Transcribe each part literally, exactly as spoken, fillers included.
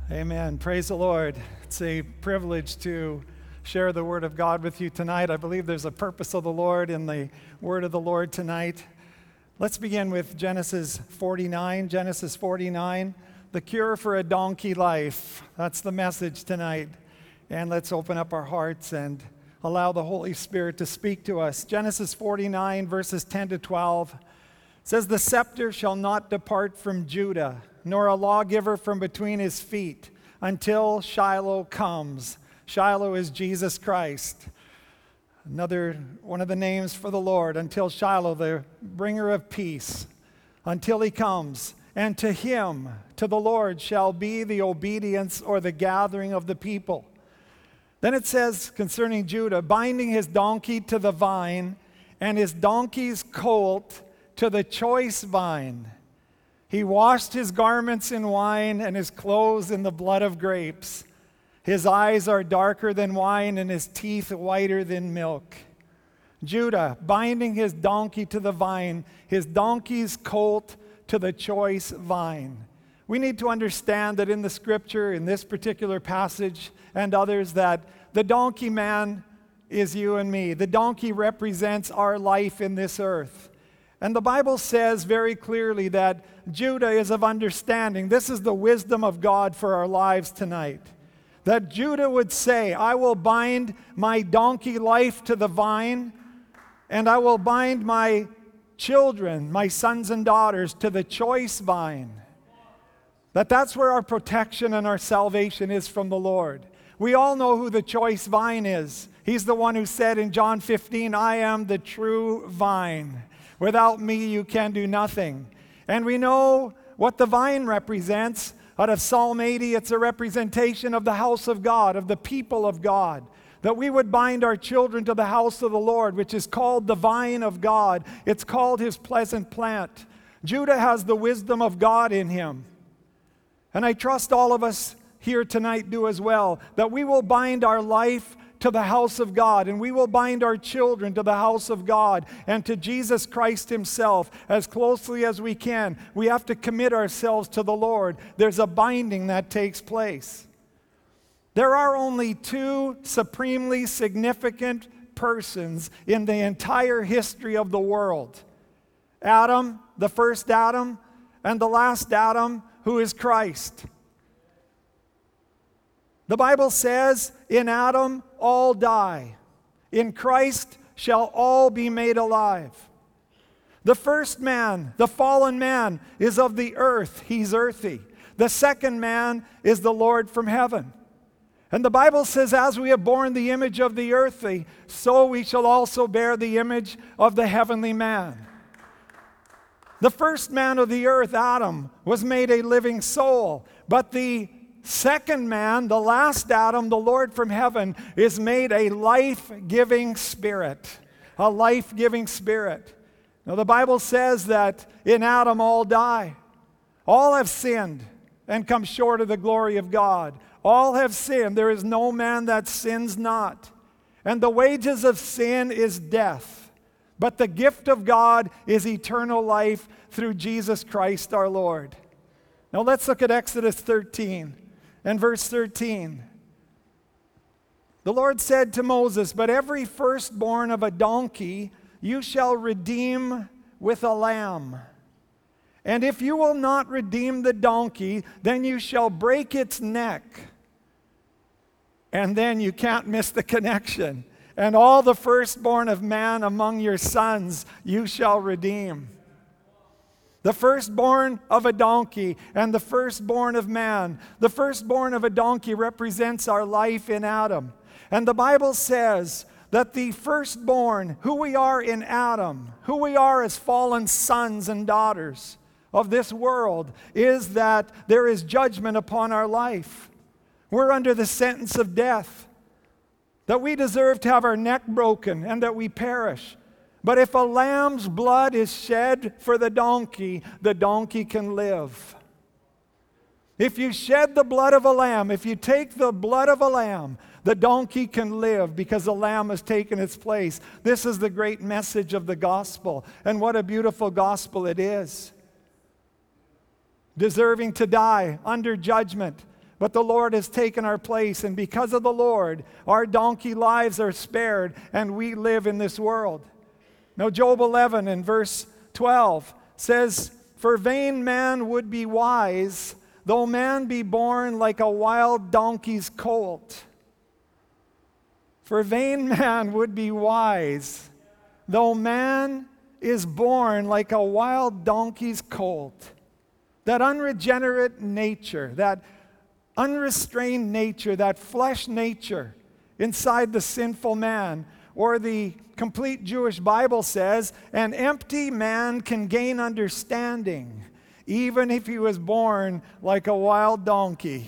Amen. Praise the Lord. It's a privilege to share the Word of God with you tonight. I believe there's a purpose of the Lord in the Word of the Lord tonight. Let's begin with Genesis forty-nine. Genesis forty-nine, the cure for a donkey life. That's the message tonight. And let's open up our hearts and allow the Holy Spirit to speak to us. Genesis forty-nine, verses ten to twelve says, "The scepter shall not depart from Judah, nor a lawgiver from between his feet, until Shiloh comes." Shiloh is Jesus Christ. Another one of the names for the Lord, until Shiloh, the bringer of peace, until he comes. "And to him, to the Lord, shall be the obedience or the gathering of the people." Then it says concerning Judah, "Binding his donkey to the vine, and his donkey's colt to the choice vine. He washed his garments in wine and his clothes in the blood of grapes. His eyes are darker than wine and his teeth whiter than milk." Judah, binding his donkey to the vine, his donkey's colt to the choice vine. We need to understand that in the scripture, in this particular passage and others, that the donkey man is you and me. The donkey represents our life in this earth. And the Bible says very clearly that Judah is of understanding. This is the wisdom of God for our lives tonight. That Judah would say, "I will bind my donkey life to the vine, and I will bind my children, my sons and daughters, to the choice vine." That that's where our protection and our salvation is from the Lord. We all know who the choice vine is. He's the one who said in John fifteen, "I am the true vine. Without me, you can do nothing." And we know what the vine represents. Out of Psalm eighty, it's a representation of the house of God, of the people of God. That we would bind our children to the house of the Lord, which is called the vine of God. It's called his pleasant plant. Judah has the wisdom of God in him. And I trust all of us here tonight do as well, that we will bind our life to the house of God, and we will bind our children to the house of God and to Jesus Christ himself as closely as we can. We have to commit ourselves to the Lord. There's a binding that takes place. There are only two supremely significant persons in the entire history of the world. Adam, the first Adam, and the last Adam, who is Christ. The Bible says, "In Adam all die. In Christ shall all be made alive." The first man, the fallen man, is of the earth. He's earthy. The second man is the Lord from heaven. And the Bible says, "As we have borne the image of the earthly, so we shall also bear the image of the heavenly man." The first man of the earth, Adam, was made a living soul, but the second man, the last Adam, the Lord from heaven, is made a life-giving spirit. A life-giving spirit. Now the Bible says that in Adam all die. All have sinned and come short of the glory of God. All have sinned. There is no man that sins not. And the wages of sin is death. But the gift of God is eternal life through Jesus Christ our Lord. Now let's look at Exodus thirteen. And verse thirteen, the Lord said to Moses, "But every firstborn of a donkey you shall redeem with a lamb. And if you will not redeem the donkey, then you shall break its neck." And then you can't miss the connection. "And all the firstborn of man among your sons you shall redeem." The firstborn of a donkey and the firstborn of man. The firstborn of a donkey represents our life in Adam. And the Bible says that the firstborn, who we are in Adam, who we are as fallen sons and daughters of this world, is that there is judgment upon our life. We're under the sentence of death. That we deserve to have our neck broken and that we perish. But if a lamb's blood is shed for the donkey, the donkey can live. If you shed the blood of a lamb, if you take the blood of a lamb, the donkey can live because the lamb has taken its place. This is the great message of the gospel. And what a beautiful gospel it is. Deserving to die under judgment, But the Lord has taken our place, and because of the Lord, our donkey lives are spared, and we live in this world. Now, Job eleven in verse twelve says, "For vain man would be wise, though man be born like a wild donkey's colt." For vain man would be wise, though man is born like a wild donkey's colt. That unregenerate nature, that unrestrained nature, that flesh nature inside the sinful man, or the complete Jewish Bible says, an empty man can gain understanding, even if he was born like a wild donkey.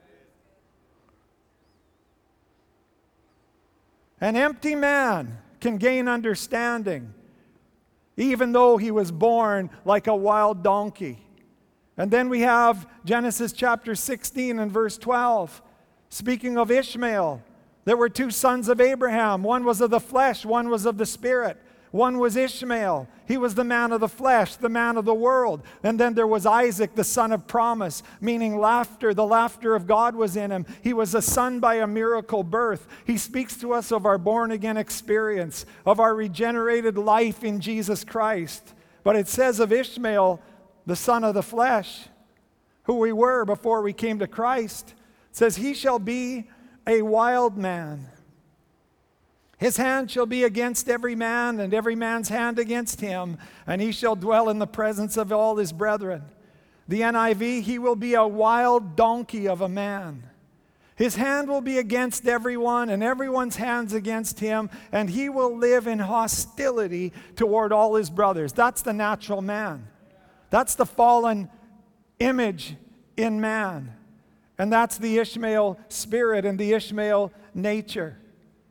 An empty man can gain understanding, even though he was born like a wild donkey. And then we have Genesis chapter sixteen and verse twelve. Speaking of Ishmael, there were two sons of Abraham. One was of the flesh, one was of the spirit. One was Ishmael. He was the man of the flesh, the man of the world. And then there was Isaac, the son of promise, meaning laughter. The laughter of God was in him. He was a son by a miracle birth. He speaks to us of our born-again experience, of our regenerated life in Jesus Christ. But it says of Ishmael, the son of the flesh, who we were before we came to Christ, it says, "He shall be a wild man. His hand shall be against every man, and every man's hand against him, and he shall dwell in the presence of all his brethren." The N I V, "He will be a wild donkey of a man. His hand will be against everyone, and everyone's hands against him, and he will live in hostility toward all his brothers." That's the natural man. That's the fallen image in man. And that's the Ishmael spirit and the Ishmael nature.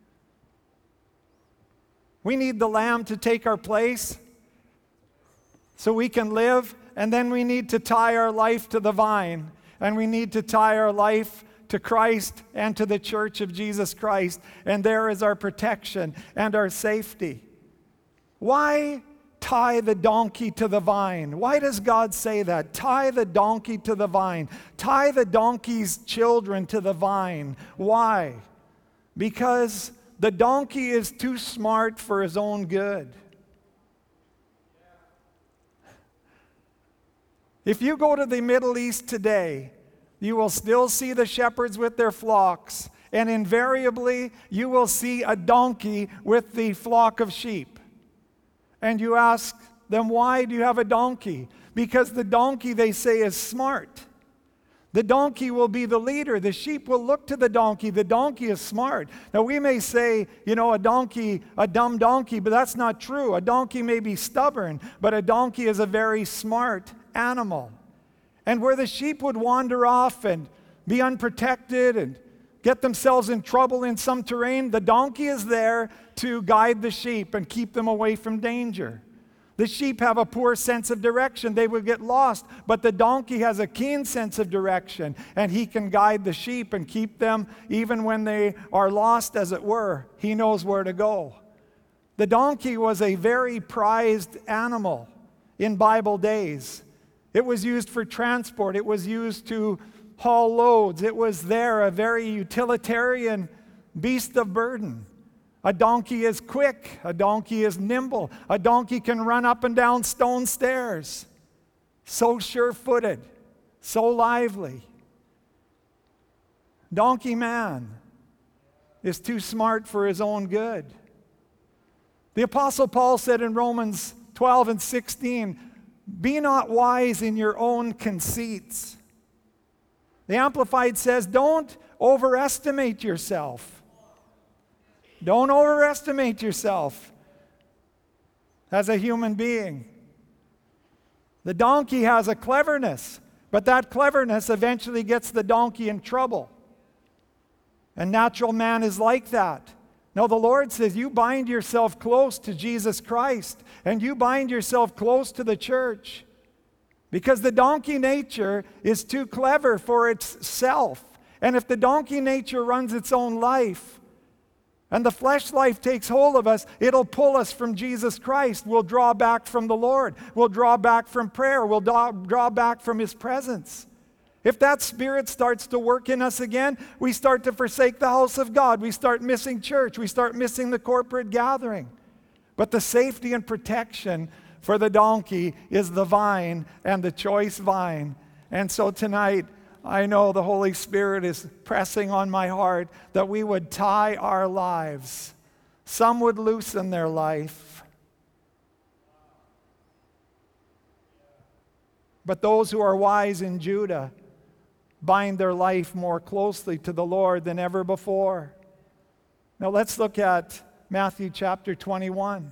We need the Lamb to take our place so we can live, and then we need to tie our life to the vine, and we need to tie our life to Christ and to the church of Jesus Christ, and there is our protection and our safety. Why tie the donkey to the vine? Why does God say that? Tie the donkey to the vine. Tie the donkey's children to the vine. Why? Because the donkey is too smart for his own good. If you go to the Middle East today, you will still see the shepherds with their flocks, and invariably you will see a donkey with the flock of sheep. And you ask them, why do you have a donkey? Because the donkey, they say, is smart. The donkey will be the leader. The sheep will look to the donkey. The donkey is smart. Now, we may say, you know, a donkey, a dumb donkey, but that's not true. A donkey may be stubborn, but a donkey is a very smart animal. And where the sheep would wander off and be unprotected and get themselves in trouble in some terrain, the donkey is there to guide the sheep and keep them away from danger. The sheep have a poor sense of direction. They would get lost. But the donkey has a keen sense of direction, and he can guide the sheep and keep them even when they are lost, as it were. He knows where to go. The donkey was a very prized animal in Bible days. It was used for transport. It was used to haul loads. It was there, a very utilitarian beast of burden. A donkey is quick. A donkey is nimble. A donkey can run up and down stone stairs. So sure-footed, so lively. Donkey man is too smart for his own good. The Apostle Paul said in Romans twelve and sixteen, "Be not wise in your own conceits." The Amplified says, don't overestimate yourself. Don't overestimate yourself as a human being. The donkey has a cleverness, but that cleverness eventually gets the donkey in trouble. And natural man is like that. Now the Lord says, you bind yourself close to Jesus Christ, and you bind yourself close to the church, because the donkey nature is too clever for itself. And if the donkey nature runs its own life, and the flesh life takes hold of us, it'll pull us from Jesus Christ. We'll draw back from the Lord. We'll draw back from prayer. We'll draw, draw back from His presence. If that spirit starts to work in us again, we start to forsake the house of God. We start missing church. We start missing the corporate gathering. But the safety and protection for the donkey is the vine and the choice vine. And so tonight, I know the Holy Spirit is pressing on my heart that we would tie our lives. Some would loosen their life. But those who are wise in Judah bind their life more closely to the Lord than ever before. Now let's look at Matthew chapter twenty-one.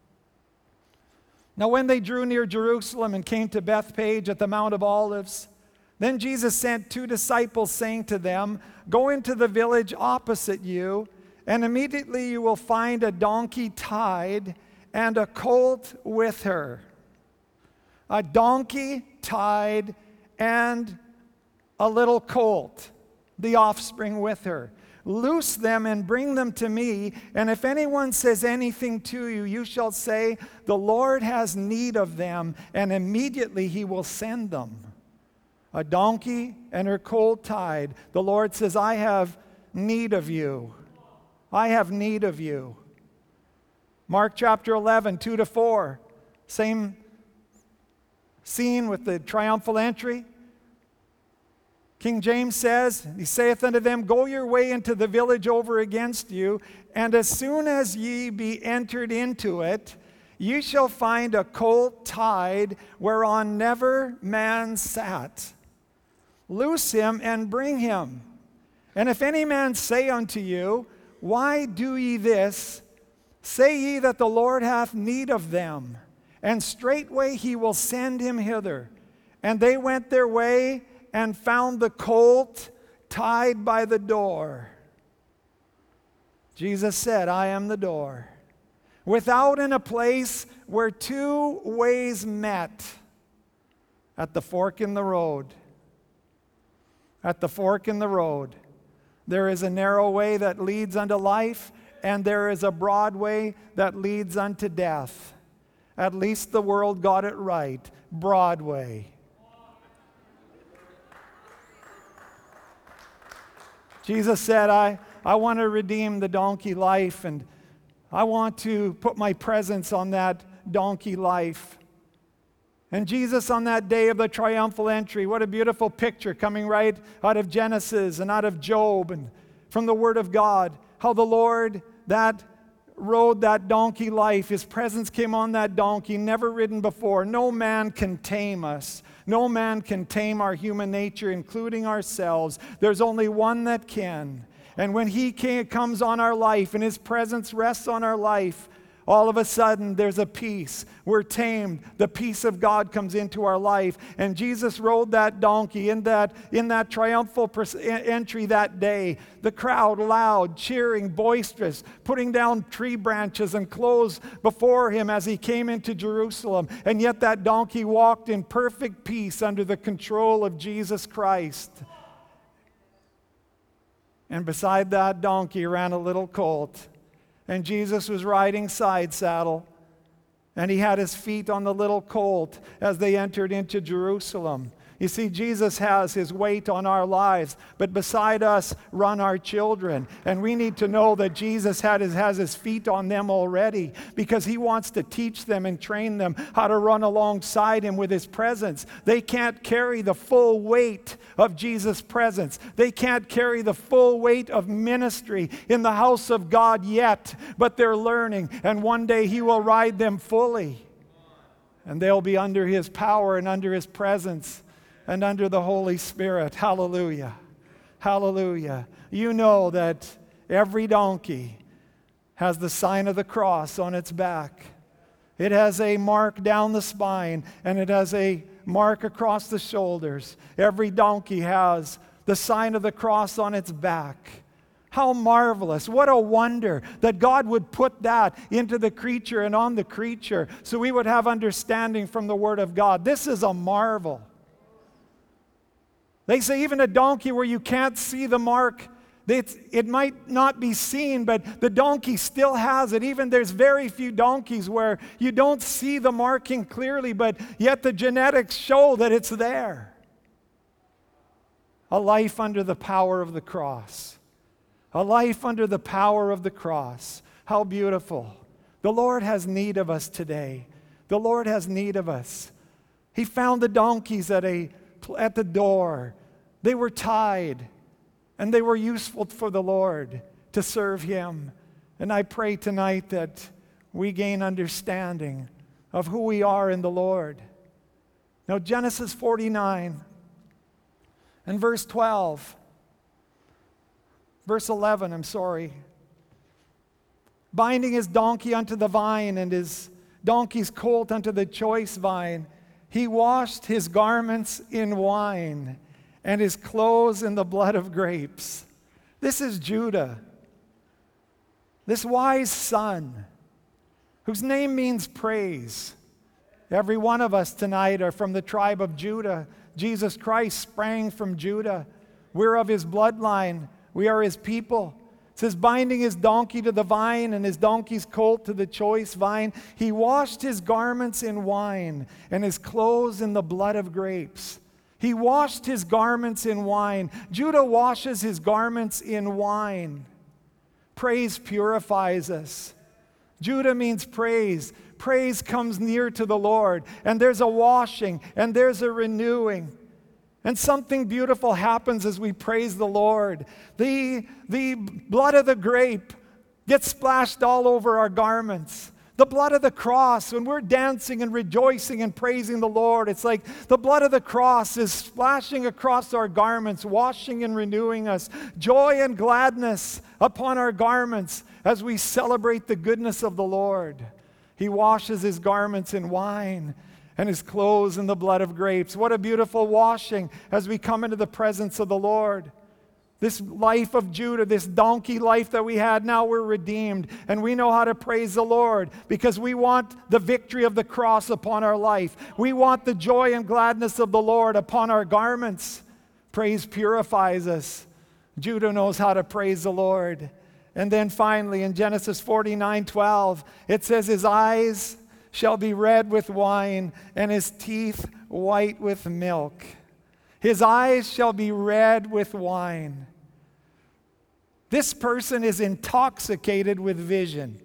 Now when they drew near Jerusalem and came to Bethphage at the Mount of Olives, then Jesus sent two disciples, saying to them, "Go into the village opposite you, and immediately you will find a donkey tied and a colt with her." A donkey tied and a little colt, the offspring with her. Loose them and bring them to me, and if anyone says anything to you, you shall say, "The Lord has need of them," and immediately he will send them. A donkey and her colt tied. The Lord says, "I have need of you. I have need of you." Mark chapter eleven, two to four. Same scene with the triumphal entry. King James says, he saith unto them, "Go your way into the village over against you, and as soon as ye be entered into it, ye shall find a colt tied, whereon never man sat. Loose him and bring him. And if any man say unto you, Why do ye this? Say ye that the Lord hath need of them, and straightway he will send him hither. And they went their way and found the colt tied by the door. Jesus said, "I am the door." Without in a place where two ways met, at the fork in the road. At the fork in the road. There is a narrow way that leads unto life, and there is a broad way that leads unto death. At least the world got it right. Broadway. Jesus said, I, I want to redeem the donkey life, and I want to put my presence on that donkey life. And Jesus, on that day of the triumphal entry, what a beautiful picture coming right out of Genesis and out of Job and from the Word of God, how the Lord that rode that donkey life, His presence came on that donkey, never ridden before. No man can tame us. No man can tame our human nature, including ourselves. There's only one that can. And when He came, comes on our life and His presence rests on our life, all of a sudden there's a peace. We're tamed. The peace of God comes into our life. And Jesus rode that donkey in that, in that triumphal entry that day. The crowd loud, cheering, boisterous, putting down tree branches and clothes before Him as He came into Jerusalem. And yet that donkey walked in perfect peace under the control of Jesus Christ. And beside that donkey ran a little colt. And Jesus was riding side saddle, and He had His feet on the little colt as they entered into Jerusalem. You see, Jesus has His weight on our lives, but beside us run our children. And we need to know that Jesus had his, has His feet on them already, because He wants to teach them and train them how to run alongside Him with His presence. They can't carry the full weight of Jesus' presence. They can't carry the full weight of ministry in the house of God yet, but they're learning. And one day He will ride them fully. And they'll be under His power and under His presence and under the Holy Spirit. Hallelujah. Hallelujah. You know that every donkey has the sign of the cross on its back. It has a mark down the spine, and it has a mark across the shoulders. Every donkey has the sign of the cross on its back. How marvelous. What a wonder that God would put that into the creature and on the creature so we would have understanding from the Word of God. This is a marvel. They say even a donkey where you can't see the mark, it's, it might not be seen, but the donkey still has it. Even there's very few donkeys where you don't see the marking clearly, but yet the genetics show that it's there. a life under the power of the cross. A life under the power of the cross. How beautiful. The Lord has need of us today. The Lord has need of us. He found the donkeys at, a, at the door. They were tied, and they were useful for the Lord to serve Him. And I pray tonight that we gain understanding of who we are in the Lord. Now, Genesis forty-nine and verse twelve, verse eleven, I'm sorry. Binding his donkey unto the vine and his donkey's colt unto the choice vine, he washed his garments in wine and his clothes in the blood of grapes. This is Judah, this wise son, whose name means praise. Every one of us tonight are from the tribe of Judah. Jesus Christ sprang from Judah. We're of his bloodline. We are his people. It says, binding his donkey to the vine and his donkey's colt to the choice vine, he washed his garments in wine and his clothes in the blood of grapes. He washed his garments in wine. Judah washes his garments in wine. Praise purifies us. Judah means praise. Praise comes near to the Lord, and there's a washing, and there's a renewing. And something beautiful happens as we praise the Lord. The, the blood of the grape gets splashed all over our garments. The blood of the cross, when we're dancing and rejoicing and praising the Lord, it's like the blood of the cross is splashing across our garments, washing and renewing us. Joy and gladness upon our garments as we celebrate the goodness of the Lord. He washes his garments in wine and his clothes in the blood of grapes. What a beautiful washing as we come into the presence of the Lord. This life of Judah, this donkey life that we had, now we're redeemed. And we know how to praise the Lord because we want the victory of the cross upon our life. We want the joy and gladness of the Lord upon our garments. Praise purifies us. Judah knows how to praise the Lord. And then finally in Genesis forty-nine twelve, it says, his eyes shall be red with wine and his teeth white with milk. His eyes shall be red with wine. This person is intoxicated with vision.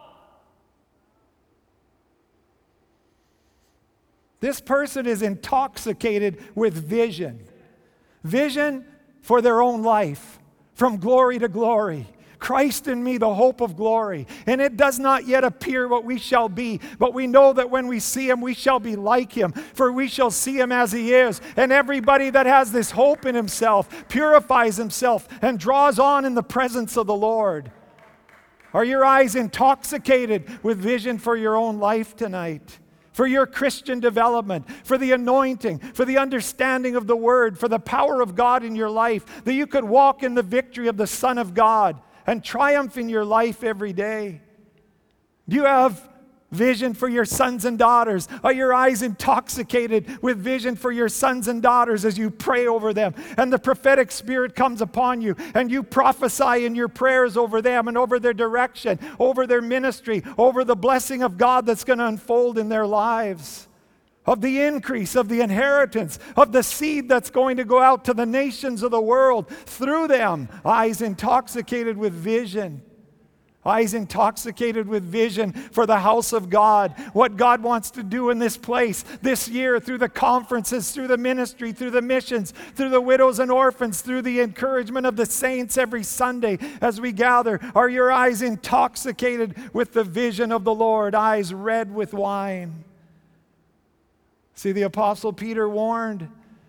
This person is intoxicated with vision. Vision for their own life, from glory to glory. Christ in me, the hope of glory. And it does not yet appear what we shall be, but we know that when we see him, we shall be like him, for we shall see him as he is. And everybody that has this hope in himself purifies himself and draws on in the presence of the Lord. Are your eyes intoxicated with vision for your own life tonight? For your Christian development, for the anointing, for the understanding of the word, for the power of God in your life, that you could walk in the victory of the Son of God and triumph in your life every day? Do you have vision for your sons and daughters? Are your eyes intoxicated with vision for your sons and daughters as you pray over them and the prophetic spirit comes upon you and you prophesy in your prayers over them and over their direction, over their ministry, over the blessing of God that's going to unfold in their lives? Of the increase, of the inheritance, of the seed that's going to go out to the nations of the world through them. Eyes intoxicated with vision. Eyes intoxicated with vision for the house of God. What God wants to do in this place this year through the conferences, through the ministry, through the missions, through the widows and orphans, through the encouragement of the saints every Sunday as we gather. Are your eyes intoxicated with the vision of the Lord? Eyes red with wine. See, the Apostle Peter warned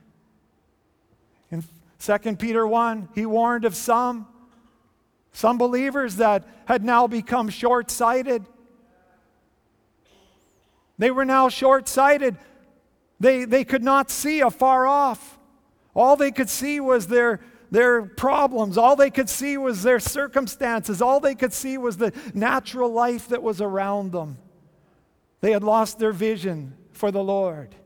in Second Peter one, he warned of some, some believers that had now become short-sighted. They were now short-sighted. They, they could not see afar off. All they could see was their, their problems. All they could see was their circumstances. All they could see was the natural life that was around them. They had lost their vision for the Lord.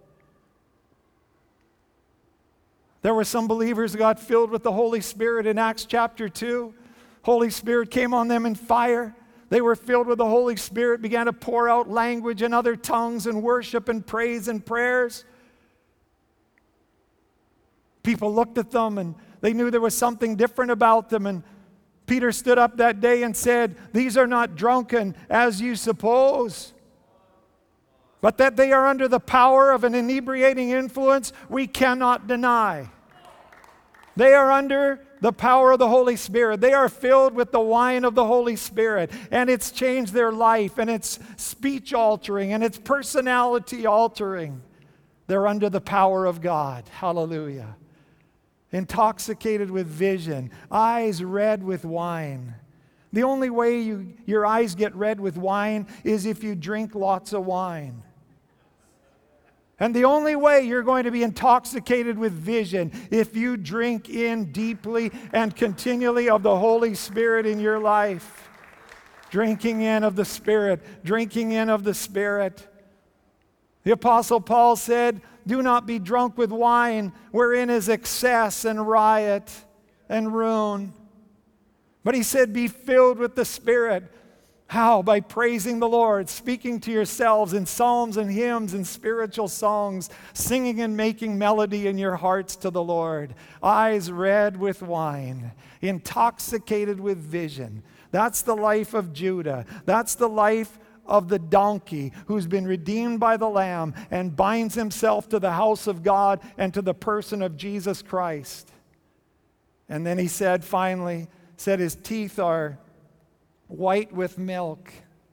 There were some believers who got filled with the Holy Spirit in Acts chapter two. Holy Spirit came on them in fire. They were filled with the Holy Spirit, began to pour out language and other tongues and worship and praise and prayers. People looked at them and They knew there was something different about them. And Peter stood up that day and said, "These are not drunken as you suppose, but that they are under the power of an inebriating influence we cannot deny." They are under the power of the Holy Spirit. They are filled with the wine of the Holy Spirit, and it's changed their life, and it's speech altering, and it's personality altering. They're under the power of God. Hallelujah. Intoxicated with vision, eyes red with wine. The only way you, your eyes get red with wine is if you drink lots of wine. And the only way you're going to be intoxicated with vision if you drink in deeply and continually of the Holy Spirit in your life. Drinking in of the Spirit, drinking in of the Spirit. The Apostle Paul said, "Do not be drunk with wine, wherein is excess and riot and ruin." But he said, "Be filled with the Spirit." How? By praising the Lord, speaking to yourselves in psalms and hymns and spiritual songs, singing and making melody in your hearts to the Lord. Eyes red with wine, intoxicated with vision. That's the life of Judah. That's the life of the donkey who's been redeemed by the Lamb and binds himself to the house of God and to the person of Jesus Christ. And then he said, finally, said his teeth are white with milk.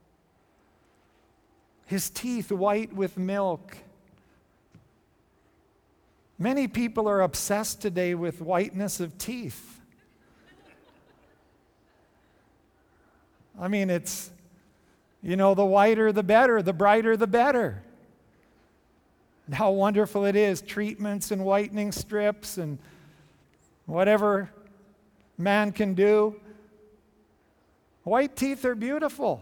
His teeth white with milk. Many people are obsessed today with whiteness of teeth. I mean, it's, you know, the whiter the better, the brighter the better. And how wonderful it is, treatments and whitening strips and whatever man can do. White teeth are beautiful.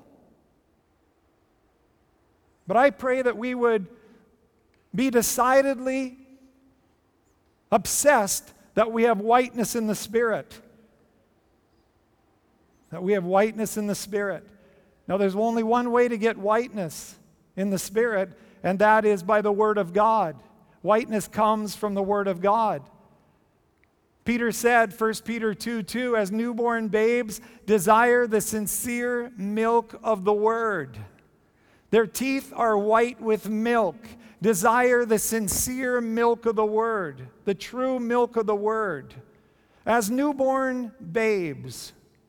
But I pray that we would be decidedly obsessed that we have whiteness in the Spirit. That we have whiteness in the Spirit. Now, there's only one way to get whiteness in the Spirit, and that is by the Word of God. Whiteness comes from the Word of God. Peter said, First Peter two two, as newborn babes, desire the sincere milk of the Word. Their teeth are white with milk. Desire the sincere milk of the Word, the true milk of the Word. As newborn babes.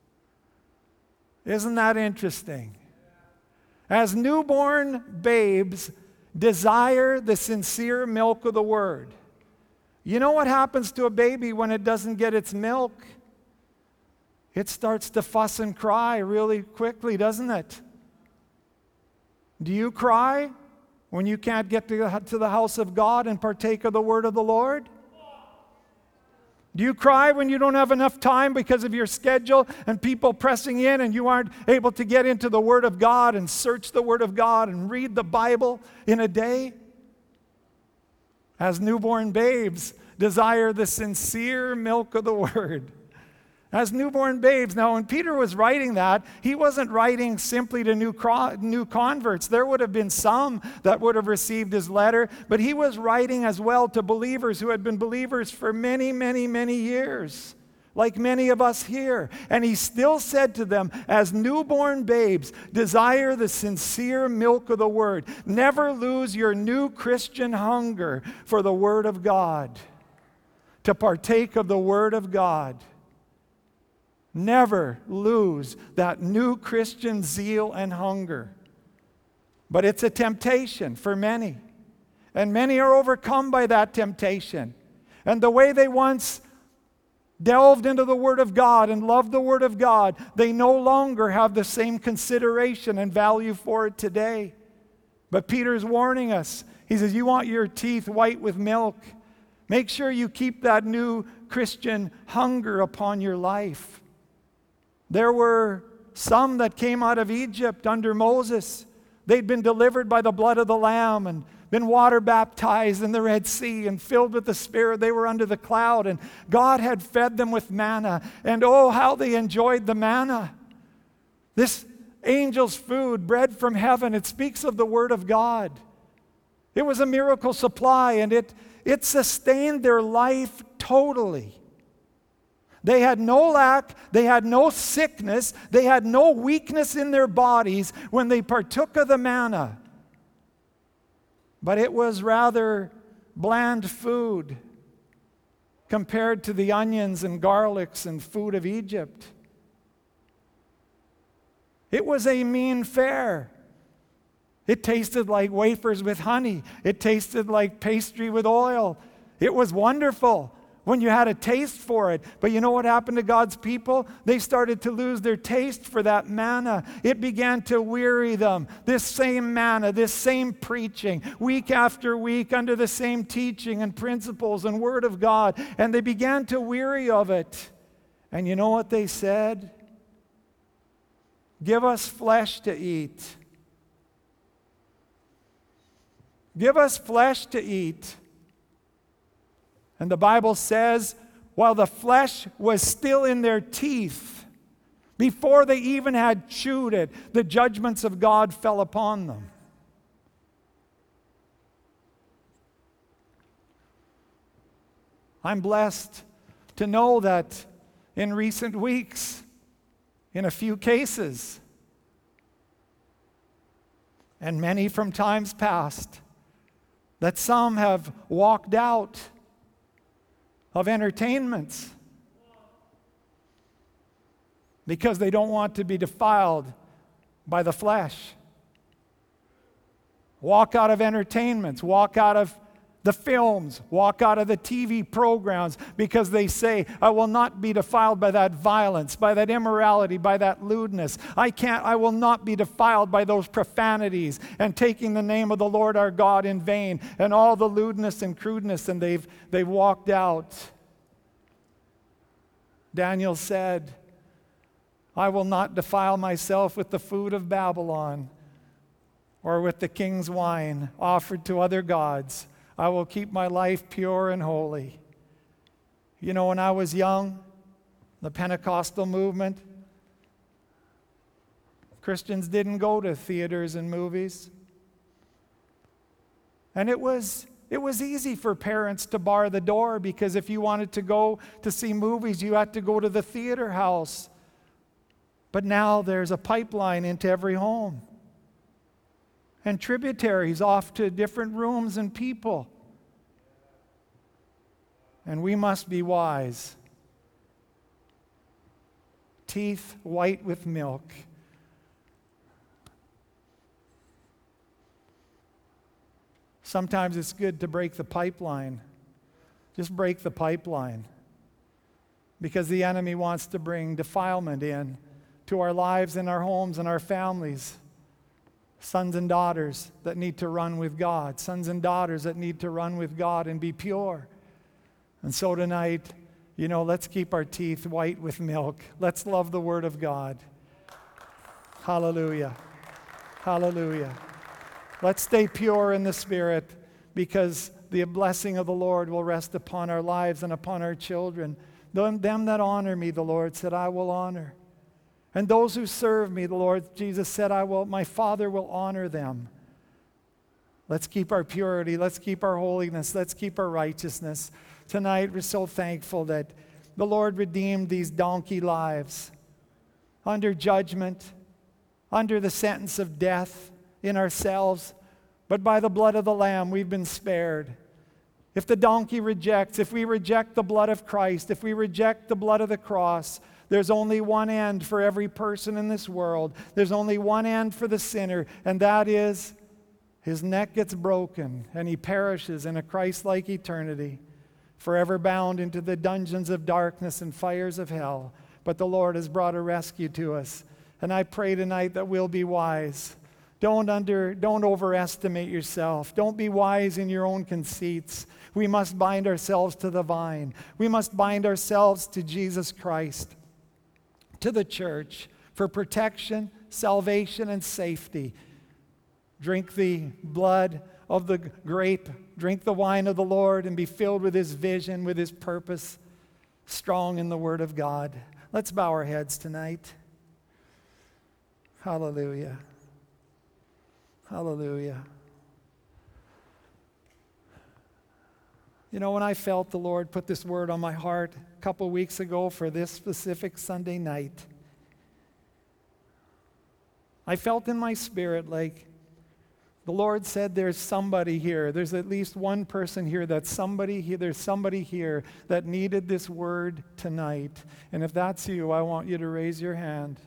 Isn't that interesting? As newborn babes, desire the sincere milk of the Word. You know what happens to a baby when it doesn't get its milk? It starts to fuss and cry really quickly, doesn't it? Do you cry when you can't get to the house of God and partake of the word of the Lord? Do you cry when you don't have enough time because of your schedule and people pressing in and you aren't able to get into the Word of God and search the Word of God and read the Bible in a day? As newborn babes, desire the sincere milk of the Word. As newborn babes. Now, when Peter was writing that, he wasn't writing simply to new, cro- new converts. There would have been some that would have received his letter, but he was writing as well to believers who had been believers for many, many, many years, like many of us here. And he still said to them, as newborn babes, desire the sincere milk of the Word. Never lose your new Christian hunger for the Word of God, to partake of the Word of God. Never lose that new Christian zeal and hunger. But it's a temptation for many. And many are overcome by that temptation. And the way they once delved into the Word of God and loved the Word of God, they no longer have the same consideration and value for it today. But Peter's warning us. He says, you want your teeth white with milk. Make sure you keep that new Christian hunger upon your life. There were some that came out of Egypt under Moses. They'd been delivered by the blood of the Lamb and been water baptized in the Red Sea and filled with the Spirit. They were under the cloud and God had fed them with manna. And oh, how they enjoyed the manna. This angel's food, bread from heaven, it speaks of the Word of God. It was a miracle supply and it, it sustained their life totally. They had no lack, they had no sickness, they had no weakness in their bodies when they partook of the manna. But it was rather bland food compared to the onions and garlics and food of Egypt. It was a mean fare. It tasted like wafers with honey. It tasted like pastry with oil. It was wonderful when you had a taste for it. But you know what happened to God's people? They started to lose their taste for that manna. It began to weary them. This same manna, this same preaching, week after week under the same teaching and principles and Word of God. And they began to weary of it. And you know what they said? Give us flesh to eat. Give us flesh to eat. And the Bible says, while the flesh was still in their teeth, before they even had chewed it, the judgments of God fell upon them. I'm blessed to know that in recent weeks, in a few cases, and many from times past, that some have walked out of entertainments because they don't want to be defiled by the flesh. Walk out of entertainments, walk out of the films, walk out of the T V programs because they say, I will not be defiled by that violence, by that immorality, by that lewdness. I can't, I will not be defiled by those profanities and taking the name of the Lord our God in vain and all the lewdness and crudeness, and they've, they've walked out. Daniel said, I will not defile myself with the food of Babylon or with the king's wine offered to other gods. I will keep my life pure and holy. You know, when I was young, the Pentecostal movement, Christians didn't go to theaters and movies. And it was, it was easy for parents to bar the door because if you wanted to go to see movies, you had to go to the theater house. But now there's a pipeline into every home. And tributaries off to different rooms and people. And we must be wise. Teeth white with milk. Sometimes it's good to break the pipeline. Just break the pipeline. Because the enemy wants to bring defilement in to our lives and our homes and our families. Sons and daughters that need to run with God. Sons and daughters that need to run with God and be pure. And so tonight, you know, let's keep our teeth white with milk. Let's love the Word of God. Hallelujah. Hallelujah. Let's stay pure in the Spirit because the blessing of the Lord will rest upon our lives and upon our children. Them, them that honor me, the Lord said, I will honor. And those who serve me, the Lord Jesus said, I will, my Father will honor them. Let's keep our purity. Let's keep our holiness. Let's keep our righteousness. Tonight, we're so thankful that the Lord redeemed these donkey lives under judgment, under the sentence of death in ourselves, but by the blood of the Lamb, we've been spared. If the donkey rejects, if we reject the blood of Christ, if we reject the blood of the cross, there's only one end for every person in this world. There's only one end for the sinner, and that is his neck gets broken and he perishes in a Christ-like eternity, forever bound into the dungeons of darkness and fires of hell. But the Lord has brought a rescue to us. And I pray tonight that we'll be wise. Don't under, don't overestimate yourself. Don't be wise in your own conceits. We must bind ourselves to the vine. We must bind ourselves to Jesus Christ, to the church, for protection, salvation, and safety. Drink the blood of the grape, drink the wine of the Lord, and be filled with His vision, with His purpose, strong in the Word of God. Let's bow our heads tonight. Hallelujah. Hallelujah. You know, when I felt the Lord put this word on my heart a couple weeks ago for this specific Sunday night, I felt in my spirit like the Lord said there's somebody here. There's at least one person here that somebody here, there's somebody here that needed this word tonight. And if that's you, I want you to raise your hand.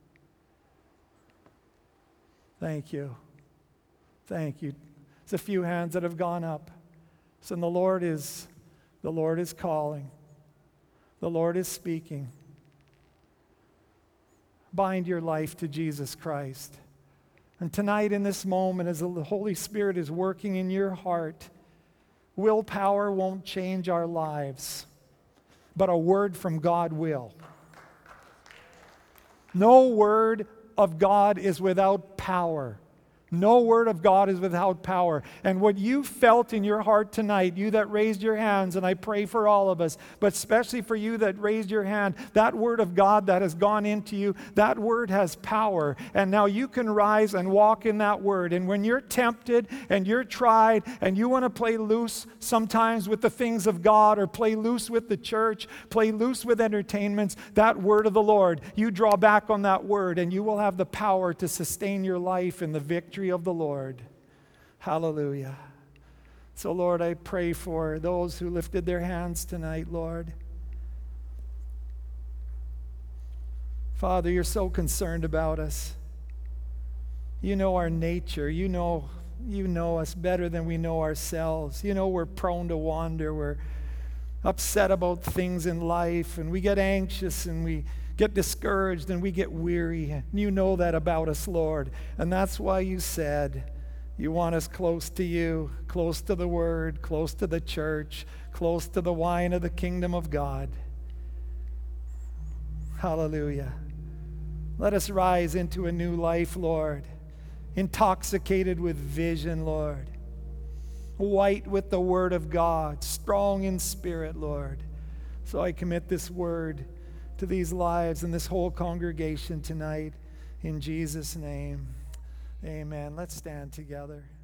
Thank you. Thank you. It's a few hands that have gone up. So the Lord is, the Lord is calling. The Lord is speaking. Bind your life to Jesus Christ. And tonight in this moment, as the Holy Spirit is working in your heart, willpower won't change our lives, but a word from God will. No word of God is without power. No word of God is without power. And what you felt in your heart tonight, you that raised your hands, and I pray for all of us, but especially for you that raised your hand, that word of God that has gone into you, that word has power. And now you can rise and walk in that word. And when you're tempted and you're tried and you want to play loose sometimes with the things of God or play loose with the church, play loose with entertainments, that word of the Lord, you draw back on that word and you will have the power to sustain your life in the victory of the Lord. Hallelujah. So, Lord, I pray for those who lifted their hands tonight, Lord. Father, you're so concerned about us. You know our nature. You know, you know us better than we know ourselves. You know we're prone to wander. We're upset about things in life, and we get anxious, and we get discouraged, and we get weary. You know that about us, Lord. And that's why you said you want us close to you, close to the Word, close to the church, close to the wine of the kingdom of God. Hallelujah. Let us rise into a new life, Lord, intoxicated with vision, Lord, white with the Word of God, strong in spirit, Lord. So I commit this word to these lives and this whole congregation tonight in Jesus' name. Amen. Let's stand together.